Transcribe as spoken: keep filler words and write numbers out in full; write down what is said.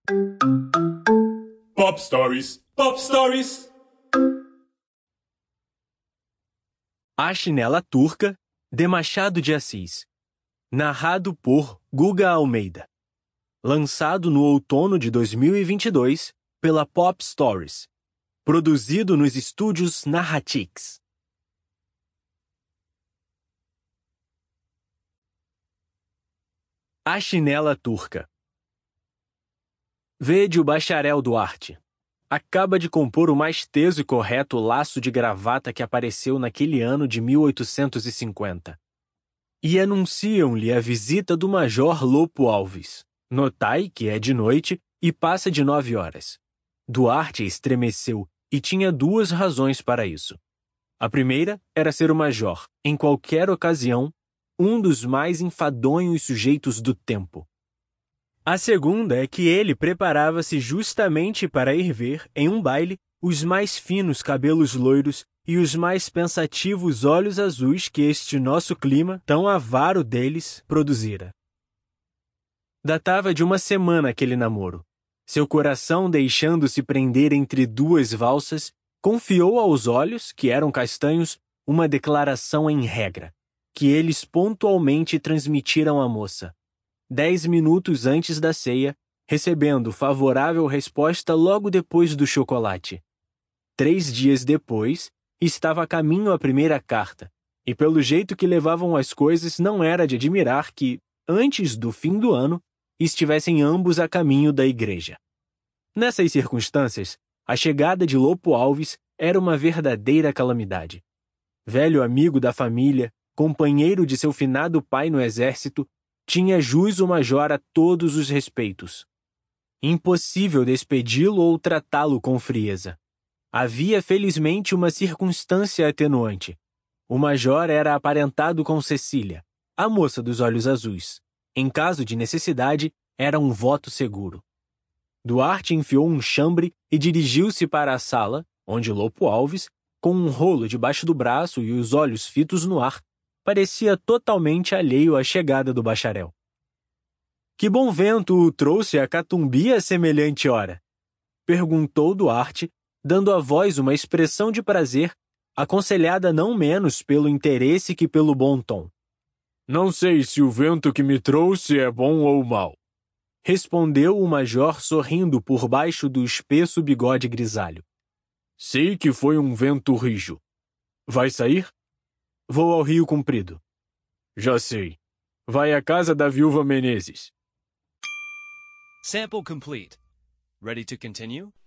Pop Stories, Pop Stories. A Chinela Turca, de Machado de Assis. Narrado por Guga Almeida. Lançado no outono de dois mil e vinte e dois pela Pop Stories. Produzido nos estúdios Narratix. A Chinela Turca. Vede o bacharel Duarte. Acaba de compor o mais teso e correto laço de gravata que apareceu naquele ano de mil oitocentos e cinquenta. E anunciam-lhe a visita do Major Lopo Alves. Notai que é de noite e passa de nove horas. Duarte estremeceu e tinha duas razões para isso. A primeira era ser o major, em qualquer ocasião, um dos mais enfadonhos sujeitos do tempo. A segunda é que ele preparava-se justamente para ir ver, em um baile, os mais finos cabelos loiros e os mais pensativos olhos azuis que este nosso clima, tão avaro deles, produzira. Datava de uma semana aquele namoro. Seu coração, deixando-se prender entre duas valsas, confiou aos olhos, que eram castanhos, uma declaração em regra, que eles pontualmente transmitiram à moça. Dez minutos antes da ceia, recebendo favorável resposta logo depois do chocolate. Três dias depois, estava a caminho a primeira carta, e pelo jeito que levavam as coisas não era de admirar que, antes do fim do ano, estivessem ambos a caminho da igreja. Nessas circunstâncias, a chegada de Lopo Alves era uma verdadeira calamidade. Velho amigo da família, companheiro de seu finado pai no exército, tinha jus o major a todos os respeitos. Impossível despedi-lo ou tratá-lo com frieza. Havia, felizmente, uma circunstância atenuante. O major era aparentado com Cecília, a moça dos olhos azuis. Em caso de necessidade, era um voto seguro. Duarte enfiou um chambre e dirigiu-se para a sala, onde Lopo Alves, com um rolo debaixo do braço e os olhos fitos no ar, parecia totalmente alheio à chegada do bacharel. Que bom vento o trouxe a Catumbi a semelhante hora? Perguntou Duarte, dando à voz uma expressão de prazer, aconselhada não menos pelo interesse que pelo bom tom. Não sei se o vento que me trouxe é bom ou mau, respondeu o major sorrindo por baixo do espesso bigode grisalho. Sei que foi um vento rijo. Vai sair? Vou ao Rio Comprido. Já sei. Vai à casa da viúva Menezes. Sample complete. Ready to continue?